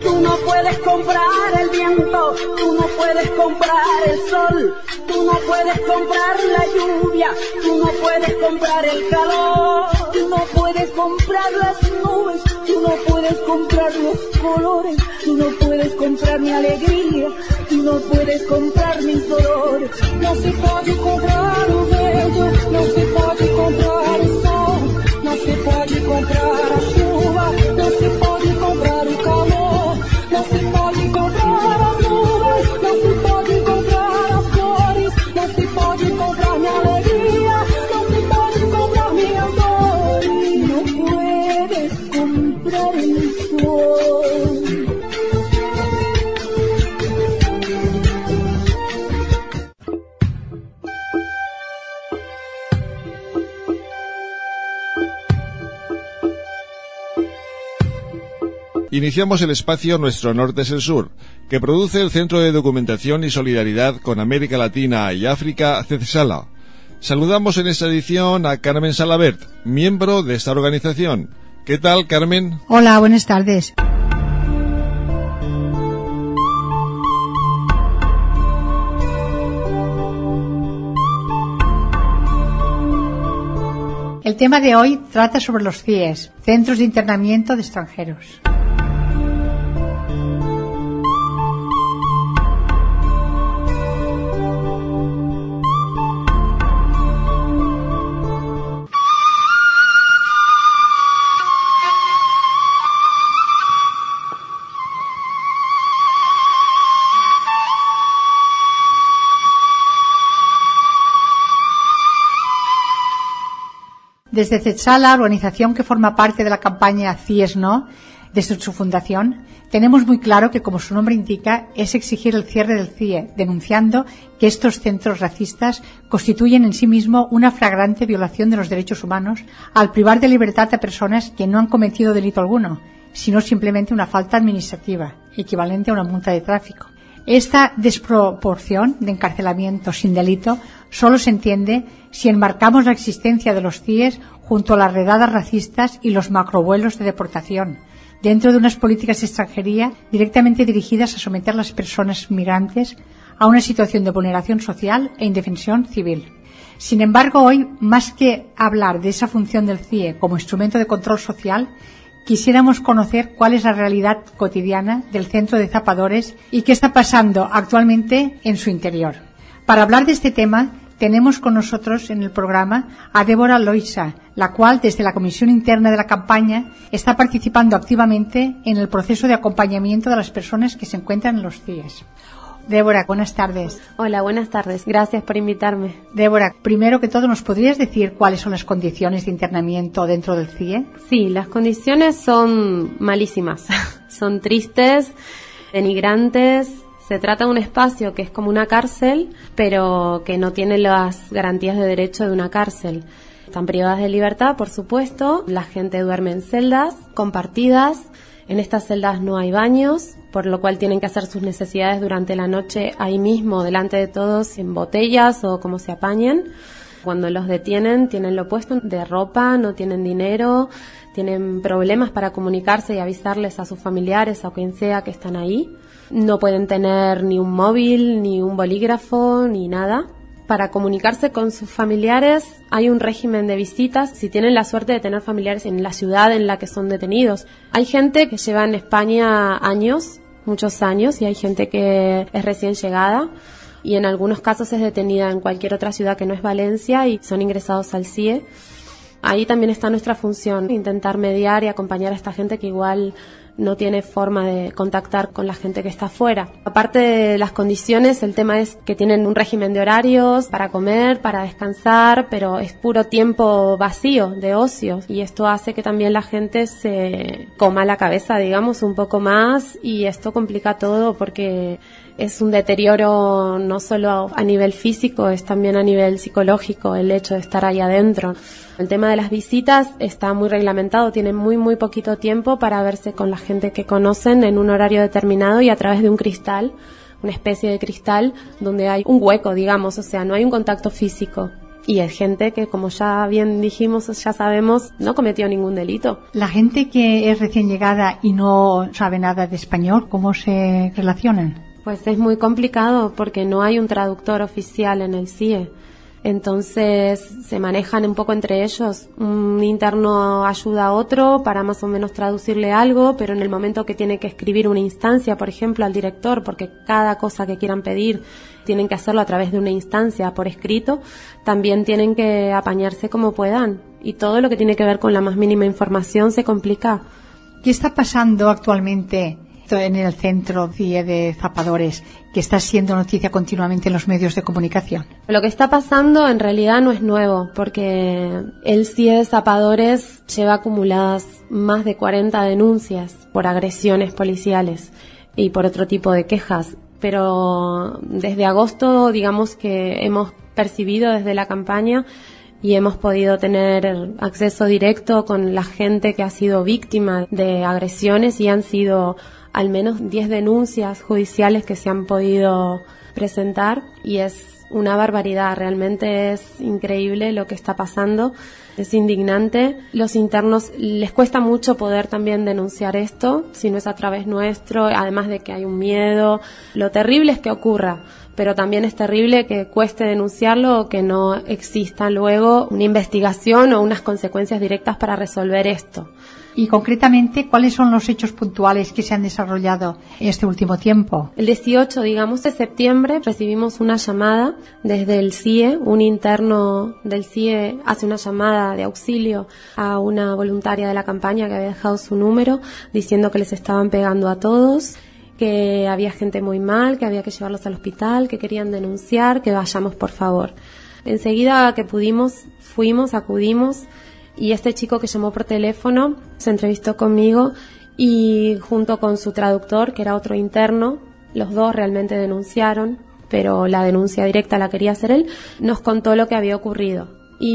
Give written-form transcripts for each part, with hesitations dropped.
Tú no puedes comprar el viento, tú no puedes comprar el sol, tú no puedes comprar la lluvia, tú no puedes comprar el calor, tú no puedes comprar las nubes, tú no puedes comprar los colores, tú no puedes comprar mi alegría, tú no puedes comprar mis dolores. No se puede comprar o bello, no se pode comprar o sol, não se pode comprar a chuva, não se pode comprar o calor, não se pode comprar as nuvens, não se pode comprar as cores, não se pode comprar minha alegria, não se pode comprar minhas dores, não puedes comprar el sol. Iniciamos el espacio Nuestro Norte es el Sur, que produce el Centro de Documentación y Solidaridad con América Latina y África, CECSALA. Saludamos en esta edición a Carmen Salabert, miembro de esta organización. ¿Qué tal, Carmen? Hola, buenas tardes. El tema de hoy trata sobre los CIES, Centros de Internamiento de Extranjeros. Desde CECSALA, organización que forma parte de la campaña CIES No, desde su fundación, tenemos muy claro que, como su nombre indica, es exigir el cierre del CIE, denunciando que estos centros racistas constituyen en sí mismo una flagrante violación de los derechos humanos al privar de libertad a personas que no han cometido delito alguno, sino simplemente una falta administrativa, equivalente a una multa de tráfico. Esta desproporción de encarcelamiento sin delito solo se entiende si enmarcamos la existencia de los CIES junto a las redadas racistas y los macrovuelos de deportación, dentro de unas políticas de extranjería directamente dirigidas a someter a las personas migrantes a una situación de vulneración social e indefensión civil. Sin embargo, hoy, más que hablar de esa función del CIE como instrumento de control social, quisiéramos conocer cuál es la realidad cotidiana del centro de zapadores y qué está pasando actualmente en su interior. Para hablar de este tema, tenemos con nosotros en el programa a Débora Loisa, la cual, desde la Comisión Interna de la campaña, está participando activamente en el proceso de acompañamiento de las personas que se encuentran en los CIES. Débora, buenas tardes. Hola, buenas tardes. Gracias por invitarme. Débora, primero que todo, ¿nos podrías decir cuáles son las condiciones de internamiento dentro del CIE? Sí, las condiciones son malísimas. Son tristes, denigrantes. Se trata de un espacio que es como una cárcel, pero que no tiene las garantías de derecho de una cárcel. Están privadas de libertad, por supuesto. La gente duerme en celdas compartidas. En estas celdas no hay baños, por lo cual tienen que hacer sus necesidades durante la noche ahí mismo, delante de todos, en botellas o como se apañen. Cuando los detienen, tienen lo puesto de ropa, no tienen dinero, tienen problemas para comunicarse y avisarles a sus familiares o quien sea que están ahí. No pueden tener ni un móvil, ni un bolígrafo, ni nada. Para comunicarse con sus familiares hay un régimen de visitas si tienen la suerte de tener familiares en la ciudad en la que son detenidos. Hay gente que lleva en España años, muchos años, y hay gente que es recién llegada y en algunos casos es detenida en cualquier otra ciudad que no es Valencia y son ingresados al CIE. Ahí también está nuestra función, intentar mediar y acompañar a esta gente que igual no tiene forma de contactar con la gente que está afuera. Aparte de las condiciones, el tema es que tienen un régimen de horarios para comer, para descansar, pero es puro tiempo vacío, de ocio, y esto hace que también la gente se coma la cabeza, digamos, un poco más, y esto complica todo porque es un deterioro no solo a nivel físico, es también a nivel psicológico el hecho de estar ahí adentro. El tema de las visitas está muy reglamentado, tienen muy poquito tiempo para verse con la gente que conocen en un horario determinado y a través de un cristal, una especie de cristal donde hay un hueco, digamos, o sea, no hay un contacto físico. Y es gente que, como ya bien dijimos, ya sabemos, no cometió ningún delito. La gente que es recién llegada y no sabe nada de español, ¿cómo se relacionan? Pues es muy complicado porque no hay un traductor oficial en el CIE. Entonces se manejan un poco entre ellos. Un interno ayuda a otro para más o menos traducirle algo, pero en el momento que tiene que escribir una instancia, por ejemplo, al director, porque cada cosa que quieran pedir tienen que hacerlo a través de una instancia por escrito, también tienen que apañarse como puedan. Y todo lo que tiene que ver con la más mínima información se complica. ¿Qué está pasando actualmente en el centro CIE de Zapadores, que está siendo noticia continuamente en los medios de comunicación? Lo que está pasando en realidad no es nuevo, porque el CIE de Zapadores lleva acumuladas más de 40 denuncias por agresiones policiales y por otro tipo de quejas. Pero desde agosto, digamos que hemos percibido desde la campaña y hemos podido tener acceso directo con la gente que ha sido víctima de agresiones, y han sido al menos 10 denuncias judiciales que se han podido presentar, y es una barbaridad, realmente es increíble lo que está pasando, es indignante. Los internos les cuesta mucho poder también denunciar esto, si no es a través nuestro, además de que hay un miedo. Lo terrible es que ocurra, pero también es terrible que cueste denunciarlo o que no exista luego una investigación o unas consecuencias directas para resolver esto. Y concretamente, ¿cuáles son los hechos puntuales que se han desarrollado este último tiempo? El 18, digamos, de septiembre recibimos una llamada desde el CIE. Un interno del CIE hace una llamada de auxilio a una voluntaria de la campaña que había dejado su número diciendo que les estaban pegando a todos, que había gente muy mal, que había que llevarlos al hospital, que querían denunciar, que vayamos por favor. Enseguida que pudimos, acudimos, y este chico que llamó por teléfono se entrevistó conmigo y junto con su traductor, que era otro interno, los dos realmente denunciaron, pero la denuncia directa la quería hacer él, nos contó lo que había ocurrido.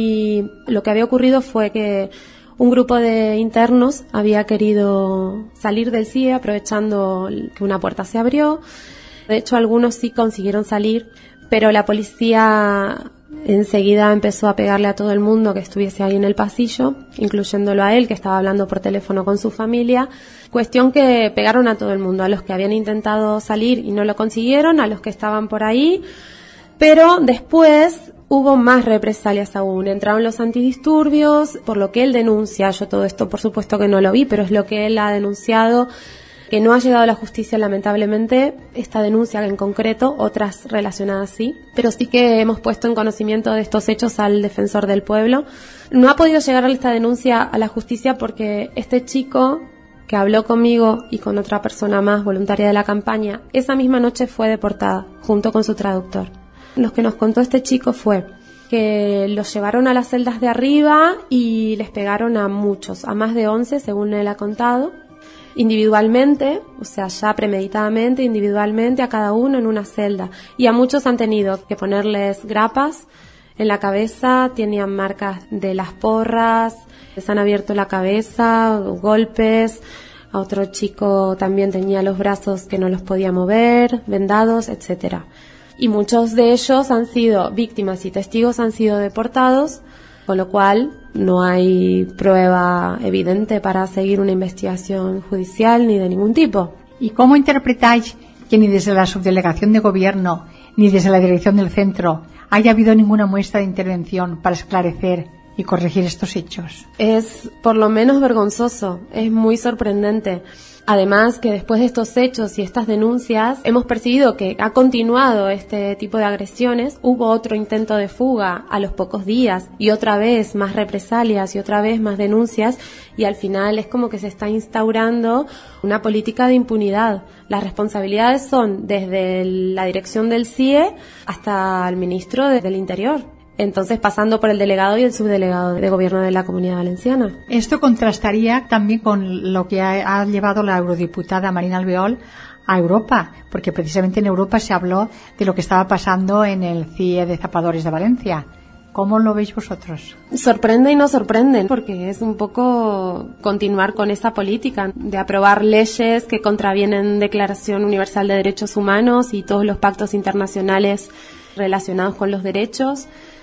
Y lo que había ocurrido fue que un grupo de internos había querido salir del CIE aprovechando que una puerta se abrió. De hecho, algunos sí consiguieron salir, pero la policía enseguida empezó a pegarle a todo el mundo que estuviese ahí en el pasillo, incluyéndolo a él, que estaba hablando por teléfono con su familia. Cuestión que pegaron a todo el mundo, a los que habían intentado salir y no lo consiguieron, a los que estaban por ahí. Pero después hubo más represalias aún. Entraron los antidisturbios, por lo que él denuncia. Yo todo esto por supuesto que no lo vi, pero es lo que él ha denunciado, que no ha llegado a la justicia lamentablemente, esta denuncia en concreto, otras relacionadas sí, pero sí que hemos puesto en conocimiento de estos hechos al defensor del pueblo. No ha podido llegar esta denuncia a la justicia porque este chico que habló conmigo y con otra persona más voluntaria de la campaña, esa misma noche fue deportada junto con su traductor. Lo que nos contó este chico fue que los llevaron a las celdas de arriba y les pegaron a muchos, a más de 11 según él ha contado, individualmente, o sea, ya premeditadamente, individualmente a cada uno en una celda, y a muchos han tenido que ponerles grapas en la cabeza, tenían marcas de las porras, les han abierto la cabeza, golpes. A otro chico también tenía los brazos que no los podía mover, vendados, etcétera. Y muchos de ellos han sido víctimas y testigos, han sido deportados, con lo cual no hay prueba evidente para seguir una investigación judicial ni de ningún tipo. ¿Y cómo interpretáis que ni desde la subdelegación de gobierno ni desde la dirección del centro haya habido ninguna muestra de intervención para esclarecer y corregir estos hechos? Es por lo menos vergonzoso, es muy sorprendente. Además que después de estos hechos y estas denuncias hemos percibido que ha continuado este tipo de agresiones. Hubo otro intento de fuga a los pocos días y otra vez más represalias y otra vez más denuncias, y al final es como que se está instaurando una política de impunidad. Las responsabilidades son desde la dirección del CIE hasta el ministro del Interior. Entonces, pasando por el delegado y el subdelegado de gobierno de la Comunidad Valenciana. Esto contrastaría también con lo que ha llevado la eurodiputada Marina Albiol a Europa, porque precisamente en Europa se habló de lo que estaba pasando en el CIE de Zapadores de Valencia. ¿Cómo lo veis vosotros? Sorprende y no sorprende, porque es un poco continuar con esa política de aprobar leyes que contravienen Declaración Universal de Derechos Humanos y todos los pactos internacionales relacionados con los derechos.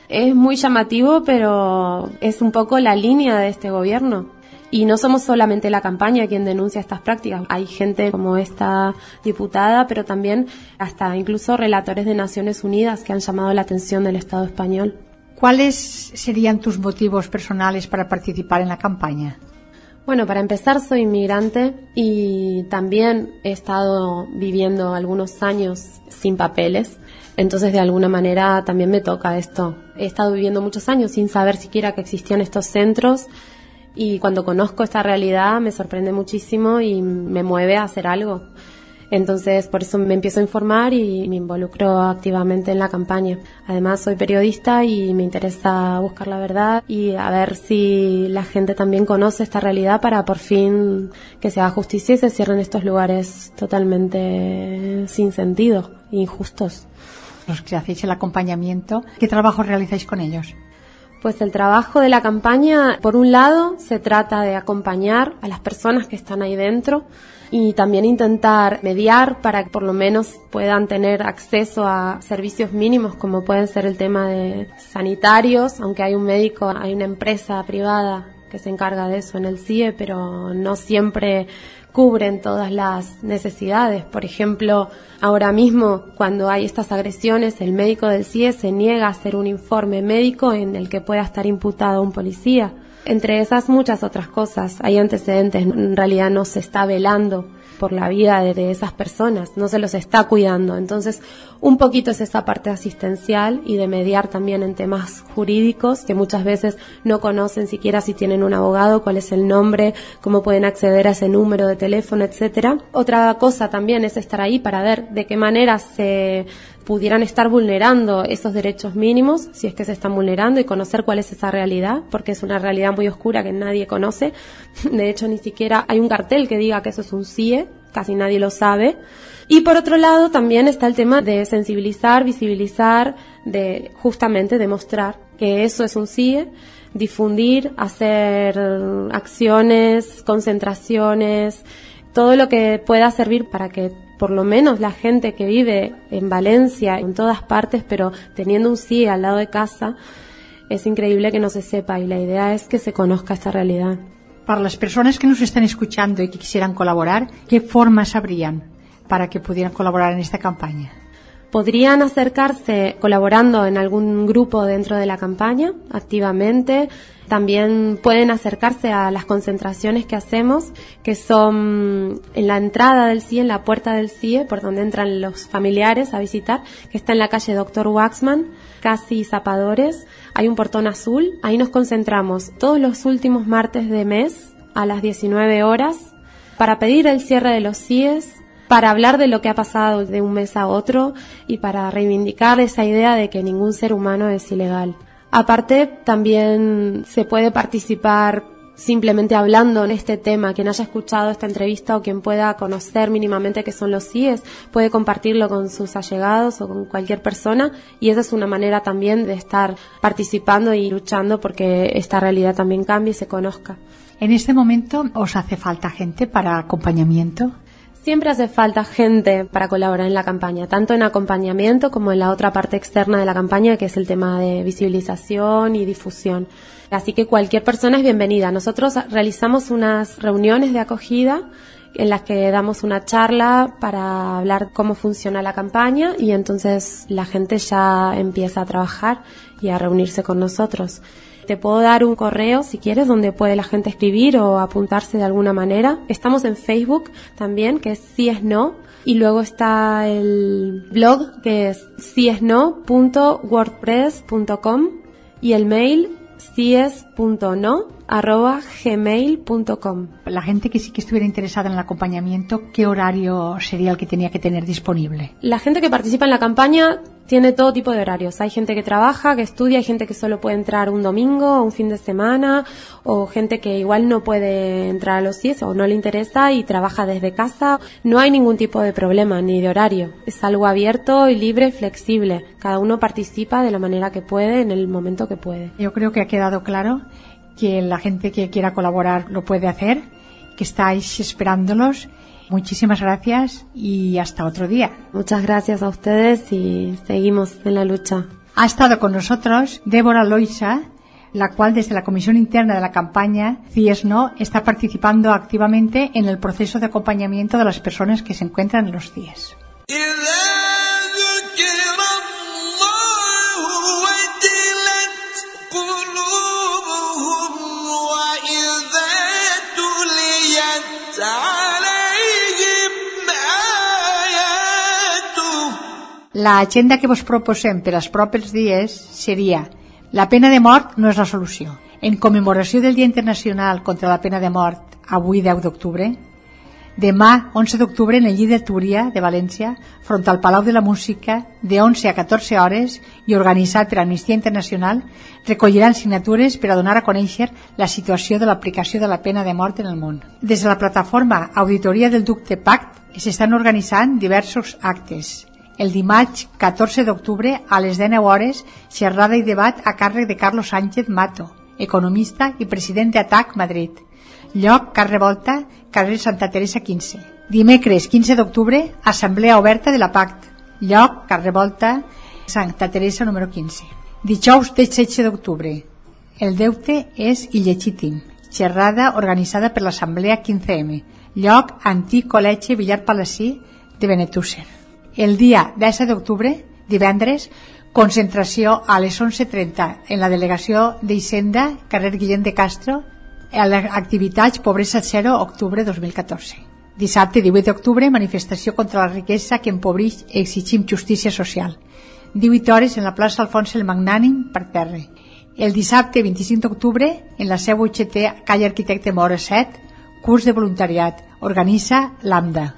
Es muy llamativo, pero es un poco la línea de este gobierno. Y no somos solamente la campaña quien denuncia estas prácticas. Hay gente como esta diputada, pero también hasta incluso relatores de Naciones Unidas que han llamado la atención del Estado español. ¿Cuáles serían tus motivos personales para participar en la campaña? Bueno, para empezar, soy inmigrante y también he estado viviendo algunos años sin papeles. Entonces, de alguna manera, también me toca esto. He estado viviendo muchos años sin saber siquiera que existían estos centros y cuando conozco esta realidad me sorprende muchísimo y me mueve a hacer algo. Entonces, por eso me empiezo a informar y me involucro activamente en la campaña. Además, soy periodista y me interesa buscar la verdad y a ver si la gente también conoce esta realidad para por fin que se haga justicia y se cierren estos lugares totalmente sin sentido, injustos. Los que hacéis el acompañamiento, ¿qué trabajo realizáis con ellos? Pues el trabajo de la campaña, por un lado, se trata de acompañar a las personas que están ahí dentro y también intentar mediar para que por lo menos puedan tener acceso a servicios mínimos como pueden ser el tema de sanitarios, aunque hay un médico, hay una empresa privada que se encarga de eso en el CIE, pero no siempre cubren todas las necesidades. Por ejemplo, ahora mismo cuando hay estas agresiones, el médico del CIE se niega a hacer un informe médico en el que pueda estar imputado un policía. Entre esas muchas otras cosas, hay antecedentes, en realidad no se está velando por la vida de esas personas, no se los está cuidando. Entonces, un poquito es esa parte asistencial y de mediar también en temas jurídicos que muchas veces no conocen siquiera si tienen un abogado, cuál es el nombre, cómo pueden acceder a ese número de teléfono, etcétera. Otra cosa también es estar ahí para ver de qué manera se pudieran estar vulnerando esos derechos mínimos, si es que se están vulnerando, y conocer cuál es esa realidad, porque es una realidad muy oscura que nadie conoce. De hecho, ni siquiera hay un cartel que diga que eso es un CIE, casi nadie lo sabe. Y por otro lado, también está el tema de sensibilizar, visibilizar, de justamente demostrar que eso es un CIE, difundir, hacer acciones, concentraciones, todo lo que pueda servir para que por lo menos la gente que vive en Valencia, en todas partes, pero teniendo un CIE al lado de casa, es increíble que no se sepa y la idea es que se conozca esta realidad. Para las personas que nos están escuchando y que quisieran colaborar, ¿qué formas habrían para que pudieran colaborar en esta campaña? Podrían acercarse colaborando en algún grupo dentro de la campaña, activamente. También pueden acercarse a las concentraciones que hacemos, que son en la entrada del CIE, en la puerta del CIE, por donde entran los familiares a visitar, que está en la calle Dr. Waxman, casi Zapadores. Hay un portón azul, ahí nos concentramos todos los últimos martes de mes a las 19 horas para pedir el cierre de los CIEs, para hablar de lo que ha pasado de un mes a otro y para reivindicar esa idea de que ningún ser humano es ilegal. Aparte, también se puede participar simplemente hablando en este tema. Quien haya escuchado esta entrevista o quien pueda conocer mínimamente qué son los CIEs, puede compartirlo con sus allegados o con cualquier persona, y esa es una manera también de estar participando y luchando porque esta realidad también cambie y se conozca. ¿En este momento os hace falta gente para acompañamiento? Siempre hace falta gente para colaborar en la campaña, tanto en acompañamiento como en la otra parte externa de la campaña, que es el tema de visibilización y difusión. Así que cualquier persona es bienvenida. Nosotros realizamos unas reuniones de acogida en las que damos una charla para hablar cómo funciona la campaña y entonces la gente ya empieza a trabajar y a reunirse con nosotros. Te puedo dar un correo, si quieres, donde puede la gente escribir o apuntarse de alguna manera. Estamos en Facebook también, que es siesno, y luego está el blog, que es siesno.wordpress.com, y el mail sies.no@gmail.com. La gente que sí que estuviera interesada en el acompañamiento, ¿qué horario sería el que tenía que tener disponible? La gente que participa en la campaña tiene todo tipo de horarios. Hay gente que trabaja, que estudia, hay gente que solo puede entrar un domingo o un fin de semana, o gente que igual no puede entrar a los CIEs o no le interesa y trabaja desde casa. No hay ningún tipo de problema ni de horario. Es algo abierto y libre, flexible. Cada uno participa de la manera que puede, en el momento que puede. Yo creo que ha quedado claro que la gente que quiera colaborar lo puede hacer, que estáis esperándolos. Muchísimas gracias y hasta otro día. Muchas gracias a ustedes y seguimos en la lucha. Ha estado con nosotros Débora Loisa, la cual desde la Comisión Interna de la campaña CIES No está participando activamente en el proceso de acompañamiento de las personas que se encuentran en los CIES. La agenda que vos proposem per als propers dies seria: la pena de mort no és la solució. En commemoració del Dia Internacional contra la Pena de Mort, avui 10 d'octubre, demà 11 d'octubre en el Llit de Túria de València, front al Palau de la Música, de 11 a 14 hores i organitzat per Amnistia Internacional, recolliran signatures per a donar a conèixer la situació de l'aplicació de la pena de mort en el món. Des de la plataforma Auditoria del Ducte Pact s'estan organitzant diversos actes. El dimarts 14 d'octubre a les 19 hores, xerrada i debat a càrrec de Carlos Sánchez Mato, economista i president d'ATAC Madrid. Lloc Carrer Volta, carrer Santa Teresa 15. Dimecres 15 d'octubre, assemblea oberta de la PACT. Lloc Carrer Volta, Santa Teresa número 15. Dijous 16 d'octubre, el deute és il·legítim. Xerrada organitzada per l'assemblea 15M. Lloc Antic Col·legi Villar Palací de Benetússer. El dia 10 d'octubre, divendres, concentració a les 11:30 en la delegació d'Hisenda, carrer Guillem de Castro, a les activitats Pobresa Zero, octubre 2014. Dissabte 18 d'octubre, manifestació contra la riquesa que empobreix, exigim justícia social. 18 hores en la plaça Alfons el Magnànim, per terra. El dissabte 25 d'octubre, en la seu UGT, calle Arquitecte Mora 7, curs de voluntariat. Organitza l'AMDA.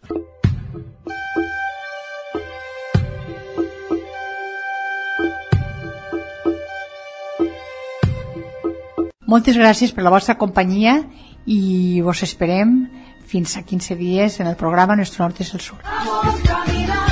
Moltes gràcies per la vostra companyia i vos esperem fins a 15 dies en el programa Nuestro Norte es el Sur.